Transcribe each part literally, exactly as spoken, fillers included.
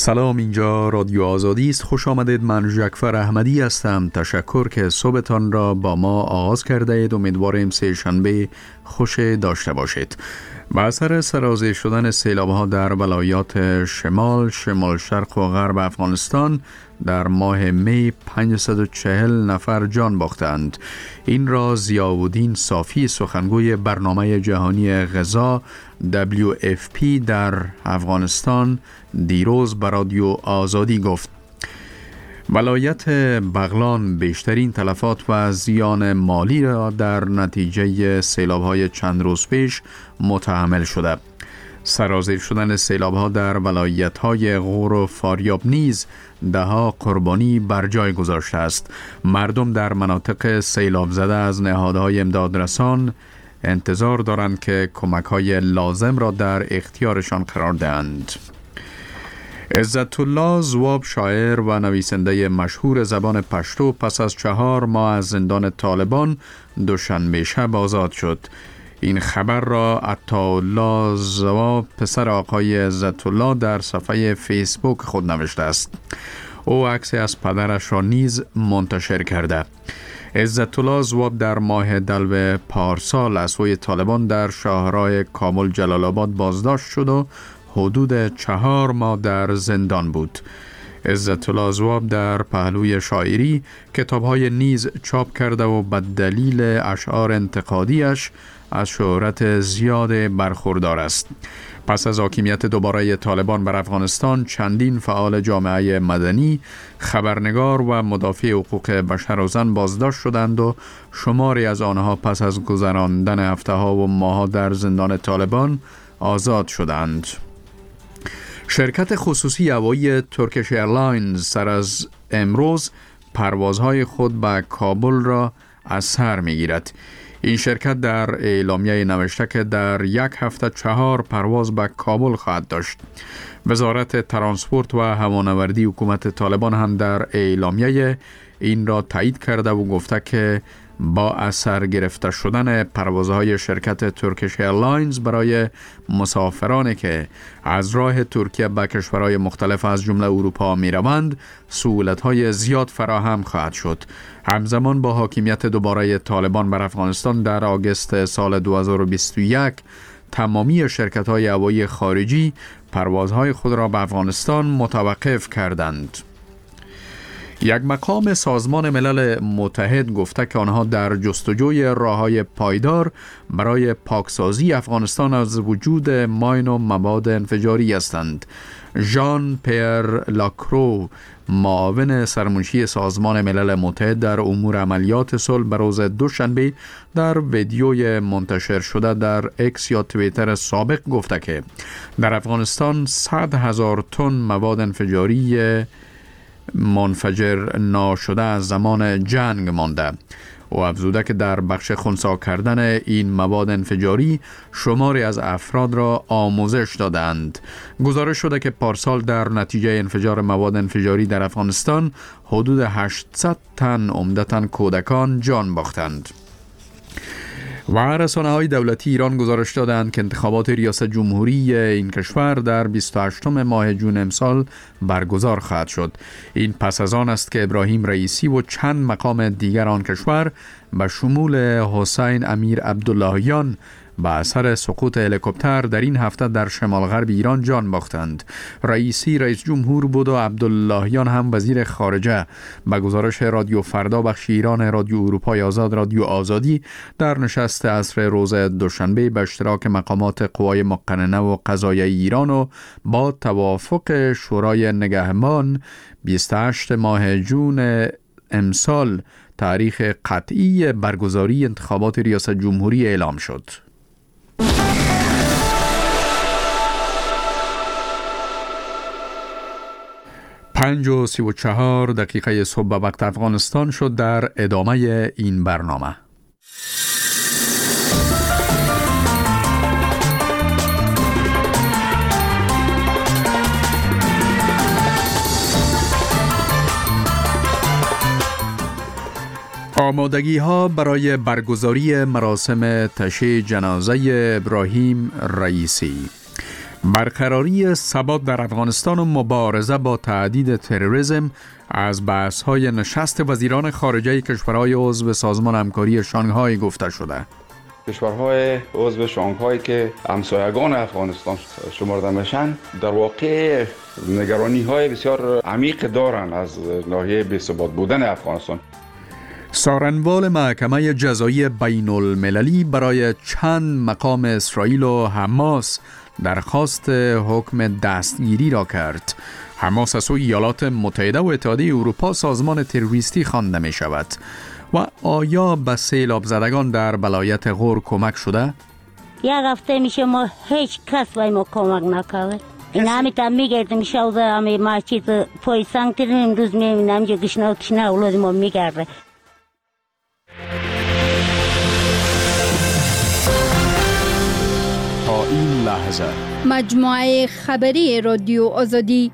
سلام، اینجا رادیو آزادی است. خوش آمدید. من جعفر احمدی هستم. تشکر که صبحتان را با ما آغاز کرده اید. امیدواریم سه شنبه خوش داشته باشید. با اثر سرازیر شدن سیلاب‌ها در ولایات شمال، شمال شرق و غرب افغانستان در ماه می پانصد و چهل نفر جان باختند. این را ضیاءالدین صافی، سخنگوی برنامه جهانی غذا دبلیو اف پی در افغانستان، دیروز به رادیو آزادی گفت. ولایت بغلان بیشترین تلفات و زیان مالی را در نتیجه سیلاب‌های چند روز پیش متحمل شده. سرازیر شدن سیلاب‌ها در ولایت‌های غور و فاریاب نیز ده‌ها قربانی بر جای گذاشته است. مردم در مناطق سیلاب زده از نهادهای امدادرسان انتظار دارند که کمک‌های لازم را در اختیارشان قرار دهند. عزت الله زواب، شاعر و نویسنده مشهور زبان پشتو، پس از چهار ماه از زندان طالبان دوشنبه شب آزاد شد. این خبر را عطاالله زواب، پسر آقای عزت الله، در صفحه فیسبوک خود نوشته است. او عکسی از پدرش را نیز منتشر کرده. عزت الله زواب در ماه دلو پارسال از سوی طالبان در شاهراه کابل جلال آباد بازداشت شد و حدود چهار ماه در زندان بود. عزت الله زواب در پهلوی شاعری کتاب‌های نیز چاپ کرده و به دلیل اشعار انتقادیش از شهرت زیاد برخوردار است. پس از حاکمیت دوباره طالبان بر افغانستان، چندین فعال جامعه مدنی، خبرنگار و مدافع حقوق بشر و زن بازداشت شدند و شماری از آنها پس از گذراندن هفته‌ها و ماه‌ها در زندان طالبان آزاد شدند. شرکت خصوصی هوایی ترکیش ایرلاینز سر از امروز پروازهای خود به کابل را از سر می‌گیرد. این شرکت در اعلامیه نوشته که در یک هفته چهار پرواز به کابل خواهد داشت. وزارت ترانسپورت و هوانوردی حکومت طالبان هم در اعلامیه این را تایید کرده و گفته که با اثر گرفته شدن پروازهای شرکت ترکیش ایرلاینز برای مسافرانی که از راه ترکیه به کشورهای مختلف از جمله اروپا می روند، سهولت‌های زیاد فراهم خواهد شد. همزمان با حاکمیت دوباره طالبان بر افغانستان در آگوست سال دو هزار و بیست و یک، تمامی شرکت‌های هوایی خارجی پروازهای خود را به افغانستان متوقف کردند. یک مقام سازمان ملل متحد گفته که آنها در جستجوی راه‌های پایدار برای پاکسازی افغانستان از وجود ماین و مواد انفجاری هستند. ژان پیر لاکرو، معاون سرمنشی سازمان ملل متحد در امور عملیات صلح، به روز دوشنبه در ویدیوی منتشر شده در اکس یا توییتر سابق گفته که در افغانستان صد هزار تن مواد انفجاری منفجر ناشده از زمان جنگ مانده. و افزوده که در بخش خنثی کردن این مواد انفجاری شماری از افراد را آموزش دادند. گزارش شده که پارسال در نتیجه انفجار مواد انفجاری در افغانستان حدود هشتصد تن عمدتاً کودکان جان باختند. و رسانه‌های دولتی ایران گزارش دادند که انتخابات ریاست جمهوری این کشور در بیست و هشتم ماه جون امسال برگزار خواهد شد. این پس از آن است که ابراهیم رئیسی و چند مقام دیگر آن کشور به شمول حسین امیر عبداللهیان با اثر سقوط هلیکوپتر در این هفته در شمال غرب ایران جان باختند. رئیسی رئیس جمهور بود و عبداللهیان هم وزیر خارجه. به گزارش رادیو فردا بخش ایران رادیو اروپای آزاد رادیو آزادی، در نشست عصر روز دوشنبه به اشتراک مقامات قوای مقننه و قضاییه ایران و با توافق شورای نگهبان بیست و هشتم ماه جون امسال تاریخ قطعی برگزاری انتخابات ریاست جمهوری اعلام شد. پنج و سی و چهار دقیقه صبح به وقت افغانستان شد. در ادامه این برنامه آمادگی ها برای برگزاری مراسم تشییع جنازه ابراهیم رئیسی. برقراری ثبات در افغانستان و مبارزه با تهدید تروریسم از بحث‌های نشست وزیران خارجه کشورهای عضو سازمان همکاری شانگهای گفته شده. کشورهای عضو شانگهای که همسایگان افغانستان شمرده میشن در واقع نگرانی‌های بسیار عمیق دارن از ناحیه بی‌ثبات بودن افغانستان. سارنوال محکمه جزایی بین المللی برای چند مقام اسرائیل و حماس درخواست حکم دستگیری را کرد. حماس از سوی ایالات متحده و اتحادیه اروپا سازمان تروریستی خوانده می شود. و آیا به سیلاب زدگان در ولایت غور کمک شده؟ یک هفته میشه ما هیچ کس به ما کمک نکرد. این همیتا میگردیم شوزه همی مسجد پای سنگ ترین امروز میبینم که گشنه کشنه اولاد ما میگرده. تا این لحظه مجموعه خبری رادیو آزادی.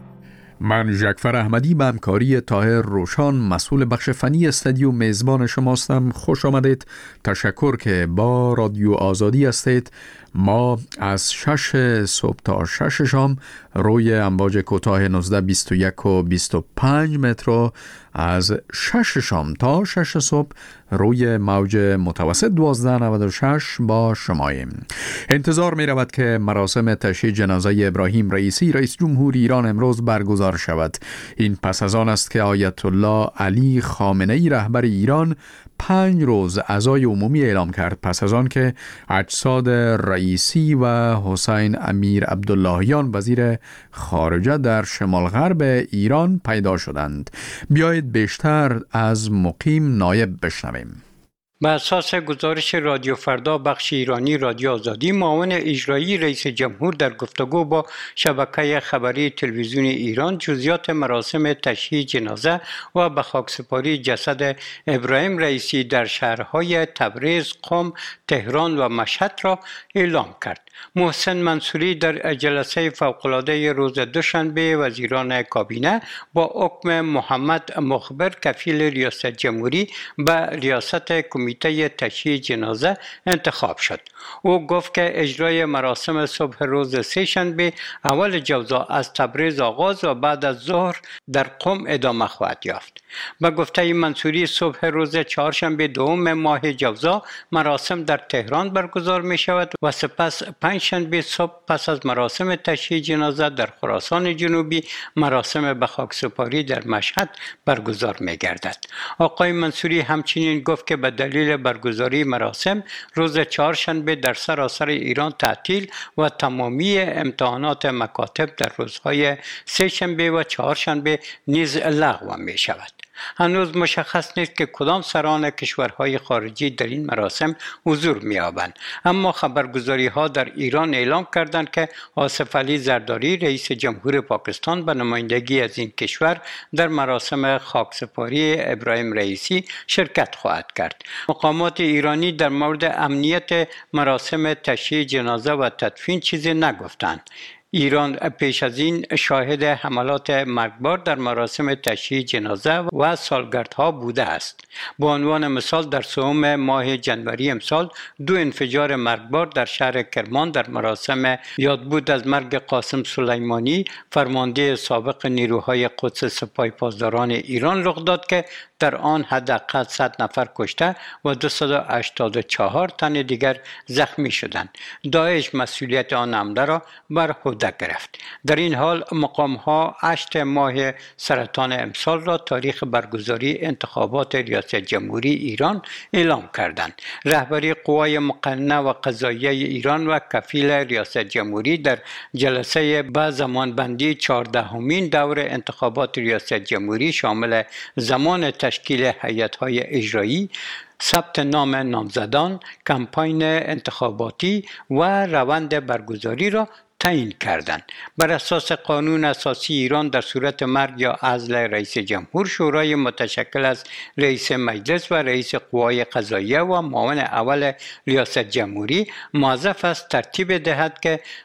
من جعفر احمدی به همکاری طاهر روشان مسئول بخش فنی استودیو میزبان شماستم. خوش آمدید. تشکر که با رادیو آزادی هستید. ما از شش صبح تا شش شام روی امواج کوتاه نوزده بیست و یک و بیست و پنج متر، از شش شام تا شش صبح روی موج متوسط دوازده نود و شش با شماییم. انتظار می رود که مراسم تشییع جنازه ابراهیم رئیسی رئیس جمهور ایران امروز برگزار شود. این پس از آن است که آیت الله علی خامنه ای رهبر ایران پنج روز عزای عمومی اعلام کرد، پس از آن که اجساد رئیسی و حسین امیر عبداللهیان وزیر خارجه در شمال غرب ایران پیدا شدند. بیایید بیشتر از مقیم نایب بشنویم. بر اساس گزارش رادیو فردا بخش ایرانی رادیو آزادی، معاون اجرایی رئیس جمهور در گفتگو با شبکه خبری تلویزیون ایران جزئیات مراسم تشییع جنازه و به خاکسپاری جسد ابراهیم رئیسی در شهرهای تبریز، قم، تهران و مشهد را اعلام کرد. محسن منصوری در جلسه فوق‌العاده روز دوشنبه وزیران کابینه با حکم محمد مخبر کفیل ریاست جمهوری به ریاست کمیته تشییع جنازه انتخاب شد. او گفت که اجرای مراسم صبح روز سه‌شنبه اول جوزا از تبریز آغاز و بعد از ظهر در قم ادامه خواهد یافت. به گفته منصوری صبح روز چهارشنبه دوم ماه جوزا مراسم در تهران برگزار می شود و سپس پنجشنبه صبح پس از مراسم تشییع جنازه در خراسان جنوبی مراسم به خاکسپاری در مشهد برگزار می گردد. آقای منصوری همچنین گفت که به دلیل برگزاری مراسم روز چهارشنبه در سراسر ایران تعطیل و تمامی امتحانات مکاتب در روزهای سه‌شنبه و چهارشنبه نیز لغو می شود. هنوز مشخص نیست که کدام سران کشورهای خارجی در این مراسم حضور می‌یابند، اما خبرگزاری ها در ایران اعلام کردند که آصف علی زرداری رئیس جمهور پاکستان به نمایندگی از این کشور در مراسم خاکسپاری ابراهیم رئیسی شرکت خواهد کرد. مقامات ایرانی در مورد امنیت مراسم تشییع جنازه و تدفین چیزی نگفتند. ایران پیش از این شاهد حملات مرگبار در مراسم تشییع جنازه و سالگردها بوده است. به عنوان مثال در سوم ماه جنوری امسال دو انفجار مرگبار در شهر کرمان در مراسم یادبود از مرگ قاسم سلیمانی فرمانده سابق نیروهای قدس سپاه پاسداران ایران رخ داد که در آن حداقل صد نفر کشته و دویست و هشتاد و چهار تن دیگر زخمی شدند. داعش مسئولیت آن حمله را بر عهده گرفت. در این حال مقام ها هشتم ماه سرطان امسال را تاریخ برگزاری انتخابات ریاست جمهوری ایران اعلام کردند. رهبری قوای مقننه و قضاییه ایران و کفیل ریاست جمهوری در جلسه به زمانبندی چهاردهمین دور انتخابات ریاست جمهوری شامل زمان تشکیل هیئت‌های اجرایی، ثبت نام نامزدان، کمپاین انتخاباتی و روند برگزاری را تعیین کردند. بر اساس قانون اساسی ایران در صورت مرگ یا عزل رئیس جمهور، شورای متشکل از رئیس مجلس و رئیس قوای قضاییه و معاون اول ریاست جمهوری موظف است ترتیب دهد که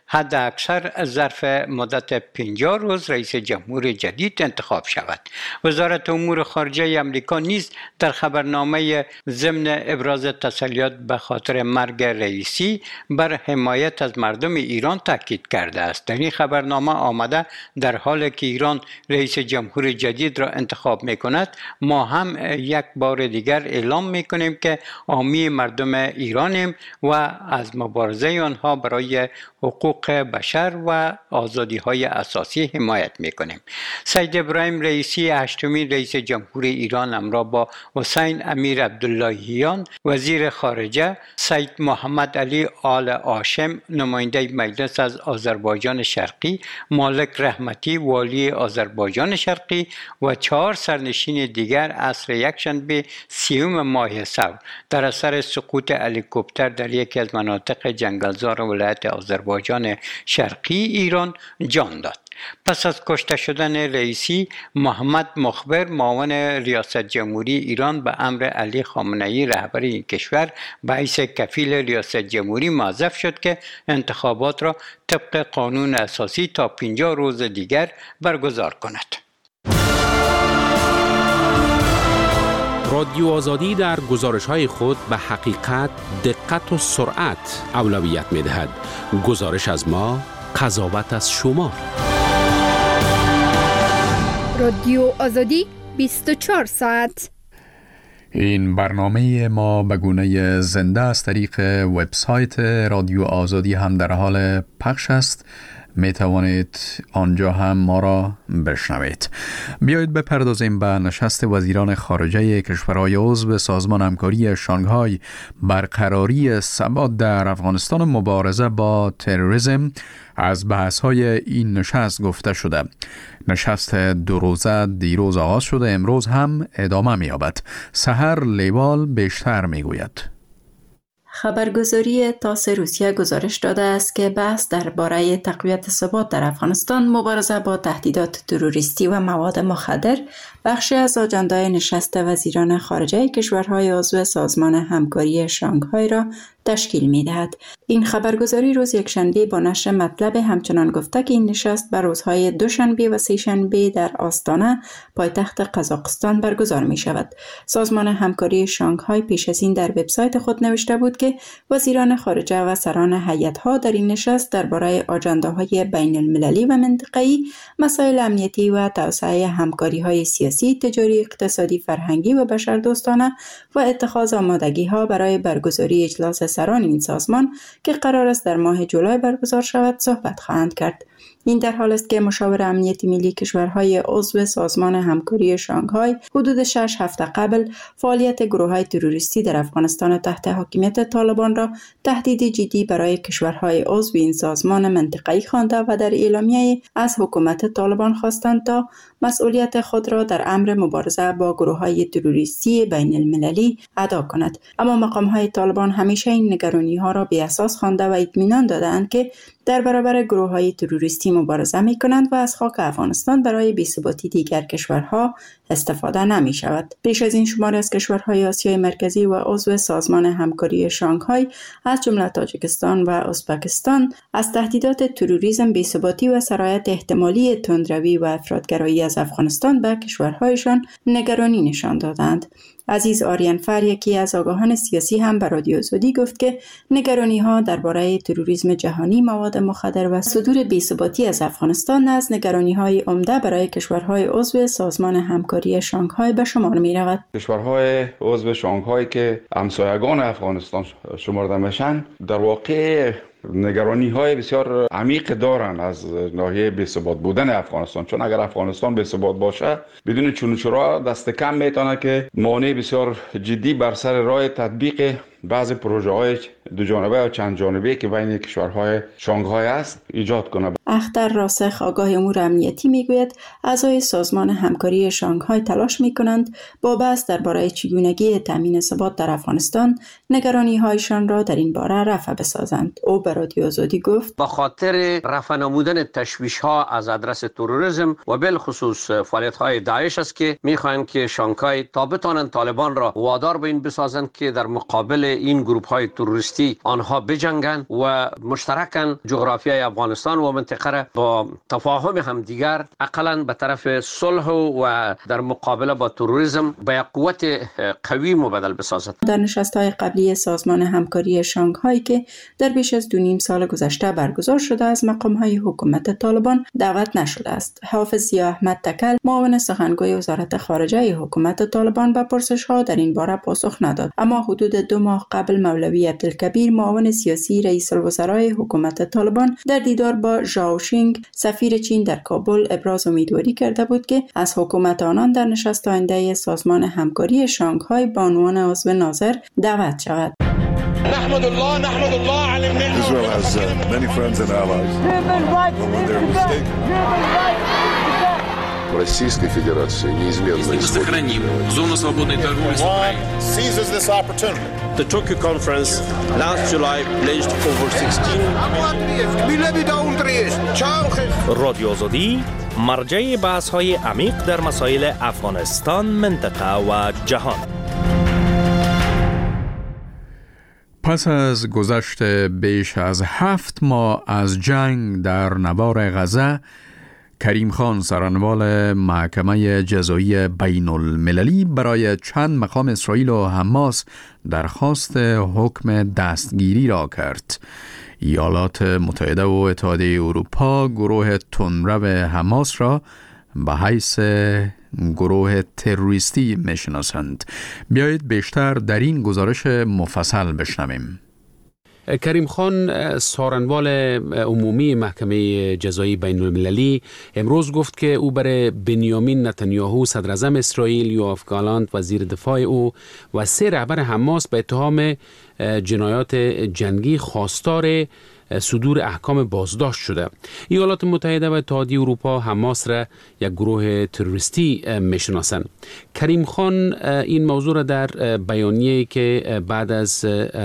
حد اکثر ظرف مدت پنجاه روز رئیس جمهور جدید انتخاب شود. وزارت امور خارجه امریکا نیز در خبرنامه ضمن ابراز تسلیت به خاطر مرگ رئیسی بر حمایت از مردم ایران تاکید کرده است. در این خبرنامه آمده در حالی که ایران رئیس جمهور جدید را انتخاب می کند، ما هم یک بار دیگر اعلام می کنیم که حامی مردم ایرانیم و از مبارزه آنها برای حقوق بشر و آزادی های اساسی حمایت می کنیم. سید ابراهیم رئیسی هشتمین رئیس جمهور ایران همراه با حسین امیر عبداللهیان وزیر خارجه، سید محمد علی آل هاشم نماینده مجلس از آذربایجان شرقی، مالک رحمتی والی آذربایجان شرقی و چهار سرنشین دیگر عصر یکشنبه سیوم ماه ثور در اثر سقوط هلیکوپتر در یکی از مناطق جنگلزار ولایت آذربایجان شرقی ایران جان داد. پس از کشته شدن رئیسی، محمد مخبر معاون ریاست جمهوری ایران به امر علی خامنه‌ای رهبر این کشور به حیث کفیل ریاست جمهوری موظف شد که انتخابات را طبق قانون اساسی تا پنجاه روز دیگر برگزار کند. رادیو آزادی در گزارش‌های خود به حقیقت، دقت و سرعت اولویت می‌دهد. گزارش از ما، قضاوت از شما. رادیو آزادی بیست و چهار ساعت. این برنامه ما به گونه زنده از طریق وبسایت رادیو آزادی هم در حال پخش است. می توانید آنجا هم ما را بشنوید. بیایید بپردازیم به نشست وزیران خارجه کشورهای عضو سازمان همکاری شانگهای برقراری ثبات در افغانستان و مبارزه با تروریسم. از بحث‌های این نشست گفته شده. نشست دو روزه دیروز آغاز شده، امروز هم ادامه می‌یابد. سحر لیوال بیشتر می‌گوید. خبرگزاری تاس روسیه گزارش داده است که بحث درباره تقویت ثبات در افغانستان، مبارزه با تهدیدات تروریستی و مواد مخدر بخشی از آجندای نشست وزیران خارجه کشورهای عضو سازمان همکاری شانگهای را تشکیل می‌دهد. این خبرگزاری روز یکشنبه با نشر مطلب همچنان گفته که این نشست بر روزهای دوشنبه و سه‌شنبه در آستانه پایتخت قزاقستان برگزار می‌شود. سازمان همکاری شانگهای پیش از این در وبسایت خود نوشته بود که وزیران خارجه و سران هیئت‌ها در این نشست درباره آجنداهای بین‌المللی و منطقه‌ای، مسائل امنیتی و توسعه همکاری‌های سیاسی، تجاری، اقتصادی، فرهنگی و بشردوستانه و اتخاذ آمادگی‌ها برای برگزاری اجلاس سران این سازمان که قرار است در ماه جولای برگزار شود صحبت خواهند کرد. این در حال است که مشاور امنیتی ملی کشورهای عضو سازمان همکاری شانگهای حدود شش هفته قبل فعالیت گروه‌های تروریستی در افغانستان تحت حاکمیت طالبان را تهدید جدی برای کشورهای عضو این سازمان منطقه‌ای خوانده و در اعلامیه از حکومت طالبان خواستند تا مسئولیت خود را در امر مبارزه با گروه‌های تروریستی بین المللی ادا کند. اما مقام‌های طالبان همیشه این نگرانی‌ها را بی‌اساس خوانده و اطمینان دادند که در برابر گروه‌های تروریستی مبارزه می‌کنند و از خاک افغانستان برای بی‌ثباتی دیگر کشورها استفاده نمی‌شود. پیش از این شماری از کشورهای آسیای مرکزی و عضو سازمان همکاری شانگهای از جمله تاجیکستان و ازبکستان از تهدیدات تروریسم، بی‌ثباتی و سرایت احتمالی تندروی و افراطگرایی از افغانستان به کشورهایشان نگرانی نشان دادند. عزیز آریانفر، یکی از آگاهان سیاسی، هم به رادیو آزادی گفت که نگرانی‌ها درباره تروریسم جهانی، مواد مخدر و صدور بی‌ثباتی از افغانستان از نگرانی‌های عمده برای کشورهای عضو سازمان همکاری شانگهای به شمار می‌رود. کشورهای عضو شانگهای که همسایگان افغانستان شمرده میشن در واقع نگرانی های بسیار عمیق دارن از ناحیه بی‌ثبات بودن افغانستان، چون اگر افغانستان بی‌ثبات باشه بدون چون و چرا دست کم میتونه که مانع بسیار جدی بر سر راه تطبیق بعضی پروژه های دو جانبه و چند جانبه که بین کشورهای شانگهای است ایجاد کنه. اختر راسخ، آگاه امور امنیتی، میگوید اعضای سازمان همکاری شانگهای تلاش میکنند با بحث درباره چگونگی تامین ثبات در افغانستان نگرانی هایشان را در این باره رفع بسازند. او به رادیو آزادی گفت با خاطر رفع نمودن تشویش ها از آدرس تروریسم و بالخصوص فعالیت های داعش است که میخواهند که شانگهای تا بتوانند طالبان را وادار به این بسازند که در مقابل این گروه های تروریستی تروریستی آنها بجنگند و مشترکاً جغرافیای افغانستان و منطقه را با تفاهم همدیگر اقلاً به طرف صلح و در مقابله با تروریسم به قوت قوی مبادل بسازد. در نشست‌های قبلی سازمان همکاری شانگهای که در بیش از دو نیم سال گذشته برگزار شده از مقام‌های حکومت طالبان دعوت نشده است. حافظ ضیا احمد تکل، معاون سخنگوی وزارت خارجه حکومت طالبان، به پرسش‌ها در این باره پاسخ نداد. اما حدود دو ماه قبل مولوی عبدالکبیر، معاون سیاسی رئیس الوزرای حکومت طالبان، در دیدار با ژائو شینگ سفیر چین در کابل ابراز امیدواری کرده بود که از حکومت آنان در نشست آینده سازمان همکاری شانگهای به عنوان عضو ناظر دعوت شود. نحمد الله نحمد الله على النعمة. Israel has uh, many friends and allies. Российской Федерации неизменно сохраним зону свободной торговли с Украиной. Seizes this opportunity. The Tokyo conference last July pledged over sixteen رادیو آزادی مرجع بحث‌های عمیق در مسائل افغانستان، منطقه و جهان. پس از گذشت بیش از هفت ماه از جنگ در نوار غزه، کریم خان سرانوال محکمه جزایی بین المللی برای چند مقام اسرائیل و حماس درخواست حکم دستگیری را کرد. ایالات متحده و اتحادیه اروپا گروه تندرو حماس را به حیث گروه تروریستی میشناسند. بیایید بیشتر در این گزارش مفصل بشنویم. کریم خان سارنوال عمومی محکمه جزایی بین المللی امروز گفت که او برای بنیامین نتانیاهو صدر اعظم اسرائیل، یوآف گالانت وزیر دفاع او و سه رهبر حماس به اتهام جنایات جنگی خواستار صدور احکام بازداشت شده. ایالات متحده و اتحادیه اروپا حماس را یک گروه تروریستی میشناسند. کریم خان این موضوع را در بیانیه‌ای که بعد از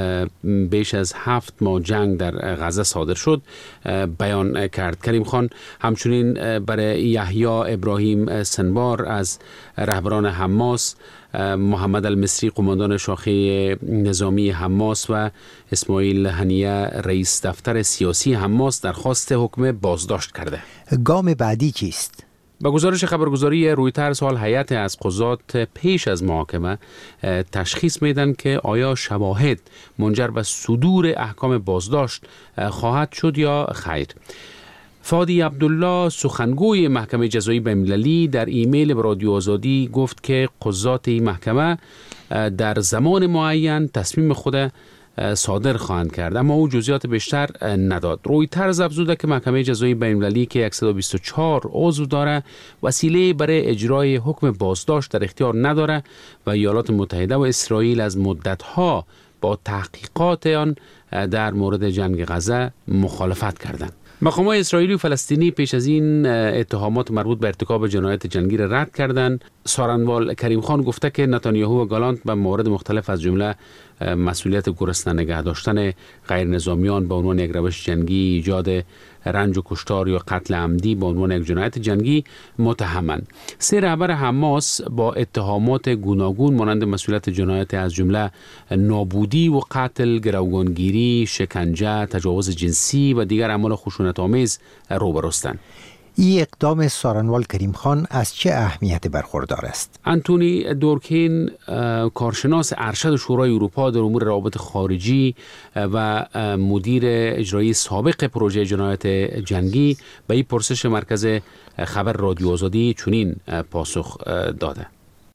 بیش از هفت ماه جنگ در غزه صادر شد بیان کرد. کریم خان همچنین برای یحیی ابراهیم سنوار از رهبران حماس، محمد المصری قماندان شاخه نظامی حماس و اسماعیل هنیه رئیس دفتر سیاسی حماس درخواست حکم بازداشت کرده. گام بعدی چیست؟ با گزارش خبرگزاری رویترز حال هیئت از قضات پیش از محاکمه تشخیص میدن که آیا شواهد منجر به صدور احکام بازداشت خواهد شد یا خیر. فادی عبدالله سخنگوی محکمه جزایی بین‌المللی در ایمیل به رادیو آزادی گفت که قضات این محکمه در زمان معین تصمیم خود صادر خواهند کرد، اما او جزئیات بیشتر نداد. رویترز افزوده که محکمه جزایی بین‌المللی که صد و بیست و چهار عضو داره وسیله برای اجرای حکم بازداشت در اختیار نداره و ایالات متحده و اسرائیل از مدتها با تحقیقات آن در مورد جنگ غزه مخالفت کردند. مقامات اسرائیلی و فلسطینی پیش از این اتهامات مربوط به ارتکاب جنایت جنگی را رد کردند. سارنوال کریم خان گفته که نتانیاهو و گالانت به موارد مختلف از جمله مسئولیت گرسنه نگه داشتن غیر نظامیان به عنوان یک روش جنگی، ایجاد رنج و کشتار یا قتل عمدی به عنوان یک جنایت جنگی متهمند. سه رهبر حماس با اتهامات گوناگون مانند مسئولیت جنایت از جمله نابودی و قتل، گروگانگیری، شکنجه، تجاوز جنسی و دیگر اعمال خشونت‌آمیز روبروستند. این اقدام سارنوال کریم خان از چه اهمیت برخوردار است؟ انتونی دورکین، کارشناس ارشد شورای اروپا در امور روابط خارجی و مدیر اجرایی سابق پروژه جنایت جنگی، به این پرسش مرکز خبر رادیو آزادی چنین پاسخ داده: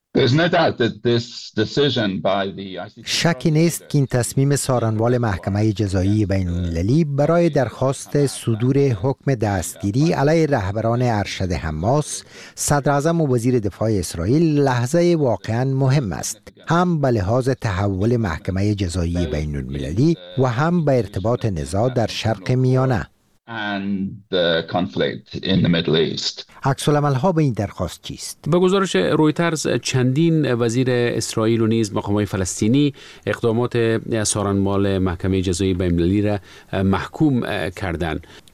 شکی نیست که این تصمیم سارنوال محکمه جزایی بین المللی برای درخواست صدور حکم دستگیری علیه رهبران ارشد حماس، صدر اعظم و وزیر دفاع اسرائیل لحظه واقعا مهم است، هم به لحاظ تحول محکمه جزایی بین المللی و هم به ارتباط نزاع در شرق میانه. and the conflict in the Middle East. عکس العمل‌ها به این درخواست چیست؟ به گزارش رویترز چندین وزیر اسرائیل و نیز مقامات فلسطینی اقدامات سارنوال محکمه جزایی بین‌المللی را محکوم کردند.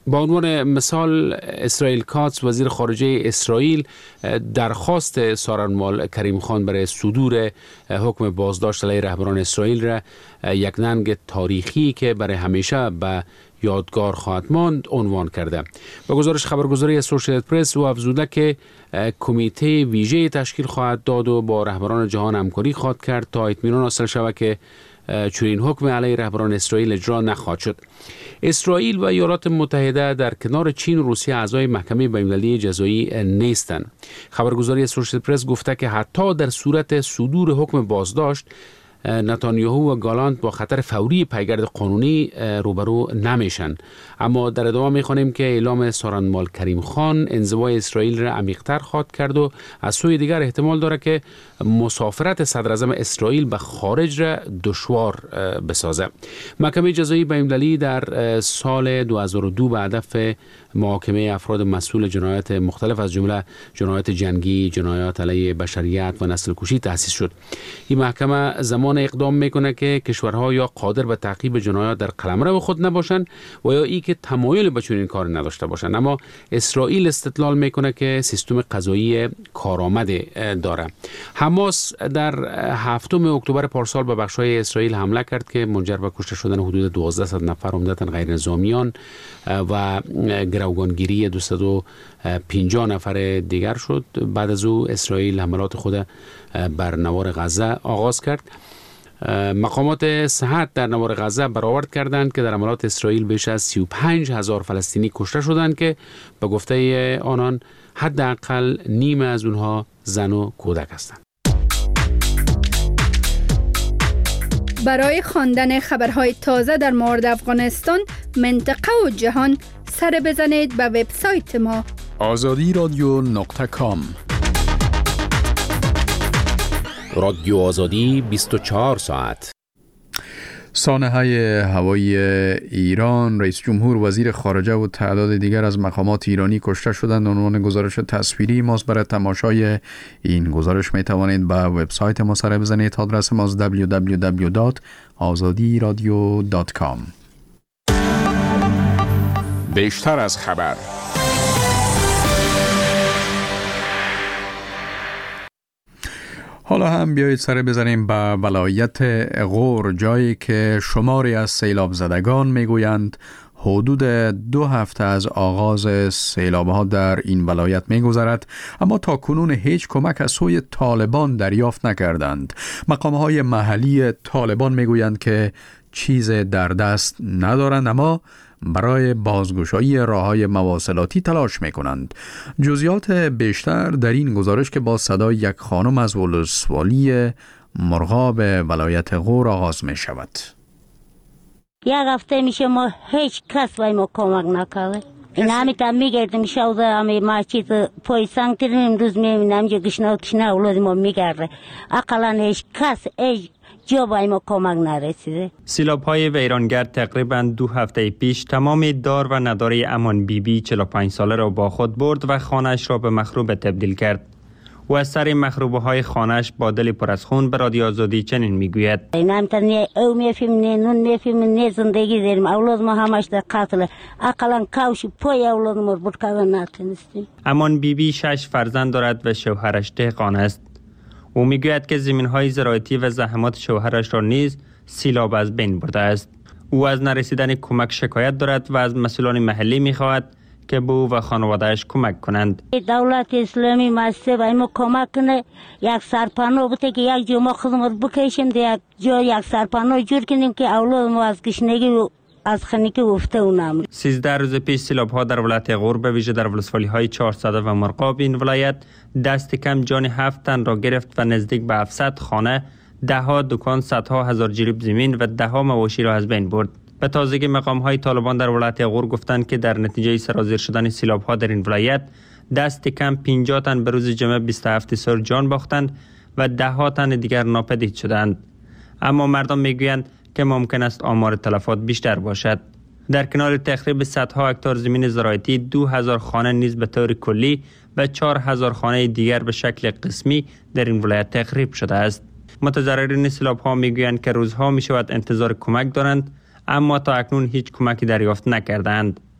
با عنوان مثال اسرائیل کاتس وزیر خارجه اسرائیل درخواست سارنوال کریم خان برای صدور حکم بازداشت علیه رهبران اسرائیل را یک ننگ تاریخی که برای همیشه به یادگار خواهد ماند عنوان کرده. با گزارش خبرگزاری اسوسییتد پرس او افزوده که کمیته ویژه تشکیل خواهد داد و با رهبران جهان همکاری خواهد کرد تا اطمینان حاصل شود که چنین حکم علیه رهبران اسرائیل اجرا نخواهد شد. اسرائیل و ایالات متحده در کنار چین و روسیه اعضای محکمه بین‌المللی جزایی نیستند. خبرگزاری اسوسییتد پرس گفته که حتی در صورت صدور حکم بازداشت نتانیاهو و گالانت با خطر فوری پیگرد قانونی روبرو نمیشن. اما در ادامه میخوانیم که اعلام سارنوال کریم خان انزوای اسرائیل را عمیق‌تر خواهد کرد و از سوی دیگر احتمال داره که مسافرت صدر اعظم اسرائیل به خارج را دشوار بسازه. محکمه جزایی بین‌المللی در سال دو هزار و دو به هدف محاکمه افراد مسئول جنایات مختلف از جمله جنایات جنگی، جنایات علیه بشریت و نسل کشی تأسیس شد. این محکمه زمان اقدام میکنه که کشورها یا قادر به تعقیب جنایات در قلمرو خود نباشند و یا ای که تمایل به چنین کار نداشته باشند. اما اسرائیل استدلال میکنه که سیستم قضایی کارآمد داره. حماس در هفتم اکتبر پارسال به بخش‌های اسرائیل حمله کرد که منجر به کشته شدن حدود دوازده نفر عمدتاً غیر نظامیان و گروگانگیری دویست و پنجاه نفر دیگر شد. بعد از او اسرائیل حملات خود بر نوار غزه آغاز کرد. مقامات صحت در نوار غزه برآورد کردند که در حملات اسرائیل بیش از سی و پنج هزار فلسطینی کشته شدند که به گفته آنان حداقل نیم از اونها زن و کودک هستند. برای خواندن خبرهای تازه در مورد افغانستان، منطقه و جهان سر بزنید به وبسایت ما آزادی رادیو نقطه کام. رادیو آزادی بیست و چهار ساعت. سانحه هوایی ایران، رئیس جمهور، وزیر خارجه و تعداد دیگر از مقامات ایرانی کشته شدند. عنوان گزارش تصویری ماست. برای تماشای این گزارش می توانید به وبسایت ما سر بزنید. آدرس ماست دبلیو دبلیو دبلیو دات آزادی رادیو دات کام. بیشتر از خبر. حالا هم بیایید سر بزنیم به ولایت غور، جایی که شماری از سیلاب زدگان میگویند حدود دو هفته از آغاز سیلاب ها در این ولایت میگذرد، اما تا کنون هیچ کمک از سوی طالبان دریافت نکردند. مقام های محلی طالبان میگویند که چیز در دست ندارند، اما برای بازگشایی راه‌های مواصلاتی تلاش می‌کنند. جزئیات بیشتر در این گزارش که با صدای یک خانم از ولسوالی مرغاب ولایت غور آغاز می‌شود. یک هفته میشه ما هیچ کس وای ما کمک نکرده. این همیتون میگردیم شوزه همی مسجد پای سنگ ترین امروز میبینم که گشنه کشنه اولاد ما میگرده. اقلا هیچ کس هیچ جا با ما کمک نرسیده. سیلاب‌های ویرانگر تقریباً دو هفته پیش تمام دار و نداره امان بی بی چهل و پنج ساله را با خود برد و خانه‌اش را به مخروبه تبدیل کرد. و از سر مخروبه‌های خانه‌اش با دل پر از خون به رادیو آزادی چنین میگوید: نمی‌تونم نه او میفهمم نه نون میفهمم نه زندگی داریم. اولاد ما همش در قتل. اقلا کاوش پای اولاد ما برد کردن نتونستیم. امان بی بی شش فرزند دارد و شوهرش دهقان است. او میگوید که زمین‌های زراعتی و زحمات شوهرش را نیز سیلاب از بین برده است. او از نرسیدن کمک شکایت دارد و از مسئولان محلی می‌خواهد که به او و خانواده‌اش کمک کنند. دولت اسلامی مسته و ما کمک کنه، یک سرپناه بوده که یک جا ما خدمت بکشیم، یک جا یک سرپناه جور کنیم که اولاد ما از گشنگی و از خنکی افته و نمونه. سیزده روز پیش سیلاب‌ها در ولایت غور به ویژه در ولسوالی‌های چهارصد و مرغاب این ولایت دست کم جان هفت تن را گرفت و نزدیک به هفتصد خانه، ده‌ها دکان، صدها هزار جریب زمین و ده‌ها مواشی را از بین برد. به تازگی مقام‌های طالبان در ولایت غور گفتند که در نتیجه سرازیر شدن سیلاب‌ها در این ولایت دست کم پنجاه تن به روز جمعه بیست و هفت سال جان باختند و ده‌ها تن دیگر ناپدید شدند. اما مردم میگویند که ممکن است آمار تلفات بیشتر باشد. در کنار تخریب صدها هکتار زمین زراعتی، دو هزار خانه نیز به طور کلی و چهار هزار خانه دیگر به شکل قسمی در این ولایت تخریب شده است. متضررین سیلاب‌ها میگویند که روزها میشود انتظار کمک دارند، اما تا اکنون هیچ کمکی دریافت نکردند.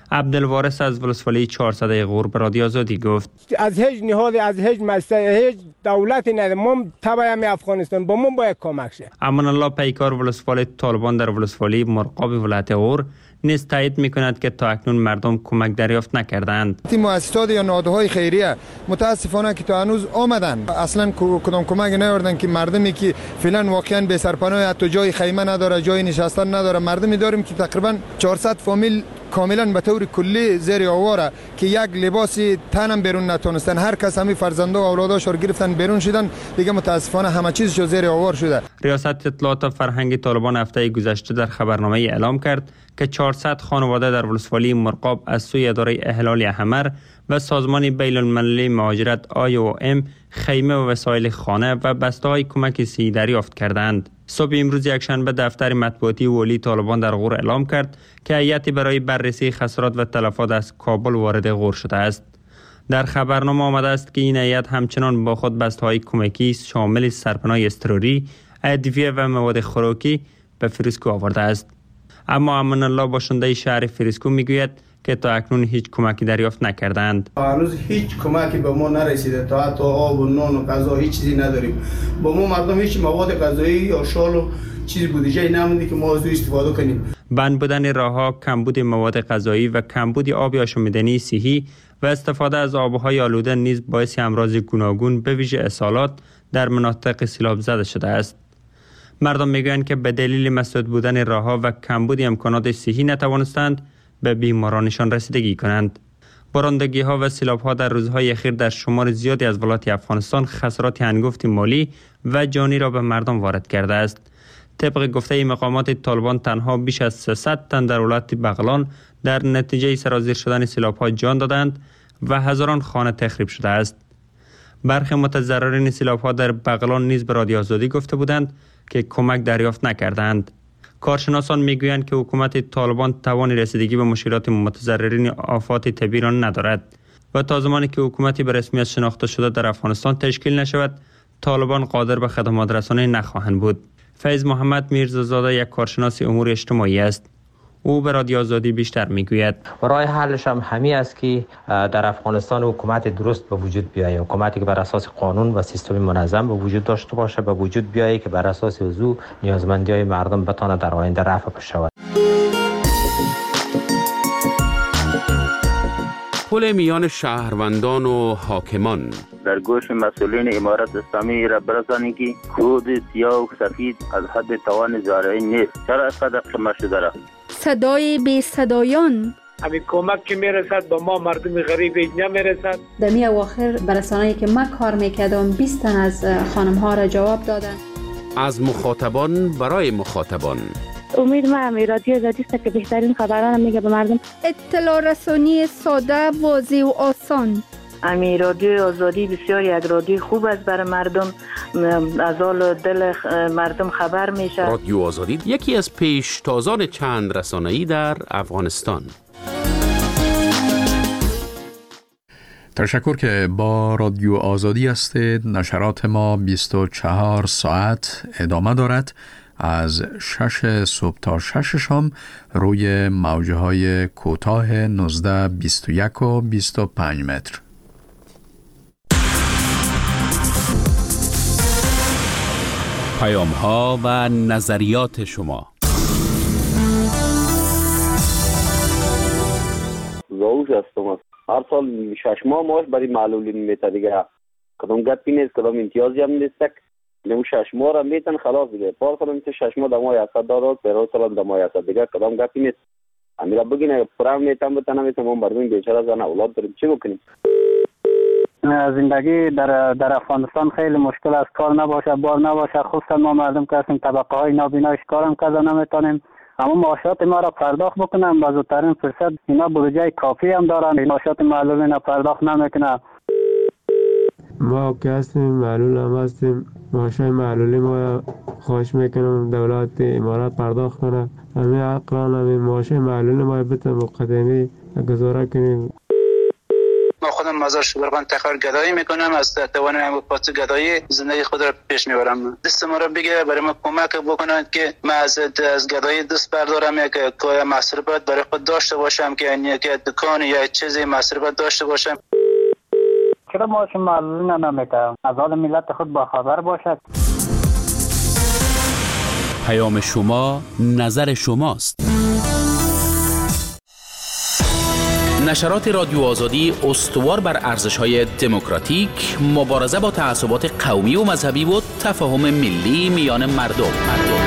عبدالوارث از ولسوالی چهارصد غور به رادیو آزادی گفت از هیچ نهاد، از هیچ مسئله، هیچ دولتی نداره. ما تبعیم افغانستان با ما باید کمک شه. امان الله پیکار ولسوالی طالبان در ولسوالی مرغاب ولایت غور نیز تایید می‌کند که تا اکنون مردم کمک دریافت نکردند. مؤسسات یا نهادهای خیریه متاسفانه که تا هنوز آمدن اصلا کدام کمک نیاوردن که مردمی که فعلا واقعا بی سرپناه، حتی جای خیمه نداره، جای نشستن نداره، مردمی داریم که تقریبا چهارصد فامیل کاملا به طور کلی زیر آواره که یک لباس تنم بیرون نتونستن. هر کس همین فرزنده و اولاداش رو گرفتن بیرون شدن، دیگه متاسفانه همه چیزشو زیر آوار شده. ریاست اطلاعات و فرهنگ طالبان هفته گذشته در خبرنامه اعلام کرد که چهارصد خانواده در ولسوالی مرغاب از سوی اداره احلال احمر و سازمان بین المللی مهاجرت آی او ام خیمه و وسایل خانه و بسته‌های کمک صحی دریافت کردند. صبح امروز یکشنبه دفتر مطبوعاتی والی طالبان در غور اعلام کرد که هیئتی برای بررسی خسارات و تلفات از کابل وارد غور شده است. در خبرنامه آمده است که این هیئت همچنان با خود بسته‌های کمکی شامل سرپناه اضطراری، ادویه و مواد خوراکی به فریسکو آورده است. اما امان الله باشنده شهر فریسکو میگوید که تا اکنون هیچ کمکی دریافت نکردند. هنوز هیچ کمکی به ما نرسیده، تا حتی آب و نان و غذا هیچ چیزی نداریم. با ما مردم هیچ مواد غذایی یا شال و چیزی بودجه نمونده که ما از او استفاده کنیم. بند بودن راهها، کمبود مواد غذایی و کمبود آب آشامیدنی صحی و استفاده از آبهای آلوده نیز باعث امراض گوناگون به ویژه اسهالات در مناطق سیلاب زده شده است. مردم میگویند که به دلیل مسدود بودن راهها و کمبود امکانات صحی نتوانستند به بیمارانشان رسیدگی کنند. بارندگی ها و سیلاب ها در روزهای اخیر در شمار زیادی از ولایات افغانستان خسارات هنگفت مالی و جانی را به مردم وارد کرده است. طبق گفته مقامات طالبان تنها بیش از سیصد تن در ولایت بغلان در نتیجه سرازیر شدن سیلاب ها جان دادند و هزاران خانه تخریب شده است. برخی متضررین سیلاب ها در بغلان نیز به رادیو آزادی گفته بودند که کمک دریافت نکردند. کارشناسان میگویند که حکومت طالبان توان رسیدگی به مشکلات متضررین آفات طبیعی را ندارد و تا زمانی که حکومتی به رسمیت شناخته شده در افغانستان تشکیل نشود، طالبان قادر به خدمات رسانی نخواهند بود. فیض محمد میرزازاده یک کارشناس امور اجتماعی است. او به رادیو آزادی بیشتر میگوید. راه حلش هم همین است که در افغانستان حکومت درست به وجود بیاید، حکومتی که بر اساس قانون و سیستم منظم به وجود داشته باشه، به وجود بیاید که بر اساس او نیازمندی‌های مردم بتونه در آینده رفع شود. پل میان شهروندان و حاکمان در گوش مسئولین امارت اسلامی را برسانی که کود سیاه و سفید از حد توان زارعی نیست. چرا اینقدر قیمت شده را؟ صدای بی صدایان. همین کمک که میرسد به ما مردم غریب نمیرسد. در می اواخر برسانه‌ای که من کار میکردم بیست تن از خانم ها را جواب دادن. از مخاطبان برای مخاطبان. امید ما هم رادیو آزادی است که بهترین خبران میگه به مردم. اطلاع رسانی ساده، واضح و آسان. امی رادیو آزادی بسیار یک رادیو خوب است برای مردم، از حال دل مردم خبر میشه. رادیو آزادی یکی از پیشتازان چند رسانه‌ای در افغانستان. تشکر که با رادیو آزادی هستید. نشرات ما بیست و چهار ساعت ادامه دارد، از شش صبح تا شش شام روی موجه های کوتاه نوزده، بیست و یک و بیست و پنج متر. پیام ها و نظریات شما. زوج هستم. هر سال شش ماه ماش برای معلولین میته دیگه. کدام گپی نیست، کدام امتیازی هم نیست. نمو شش ماه را میتن خلاص دیگه. پار کنم که شش ماه دمای هست دارد، پیرو سال دمای هست دیگه. کدام گپی نیست. امیرا بگینه پرام میتم بتنم میتم ما مردم بیچاره زن اولاد داریم، چی بکنیم؟ زندگی در در افغانستان خیلی مشکل است. کار نباشه، بار نباشه، خصوصا ما مردم که هستیم طبقه های نابینا کارم کرده نمیتونیم. اما معاشات ما را پرداخت بکنم با زودترین فرصت. اینا بودجه کافی هم دارن، معاشات معلولین را پرداخت نمیکنه. ما که هستیم معلول هم هستیم، معاشای معلولی ما خواهش میکنم دولت امارات پرداخت کنه. همین اقران همین معاشای معلولی ما بتونه مقدمی گزاره کنیم. ما خودم مازار شبرغان تخار گدایی میکنم، از توان هم پاس گدایی زندگی خود را پیش میبرم. دست ما را بگیره، برای ما کمک بکنند که ما از از گدایی دست بردارم، یک کار مصرفات برای خود داشته باشم که یک دکان یا چیزی مصرفات داشته باشم. چرا ما شما معلوم نمیکنم از حال ملت خود با خبر باشد. پیام شما نظر شماست. نشرات رادیو آزادی استوار بر ارزش‌های دموکراتیک، مبارزه با تعصبات قومی و مذهبی و تفاهم ملی میان مردم. مردم.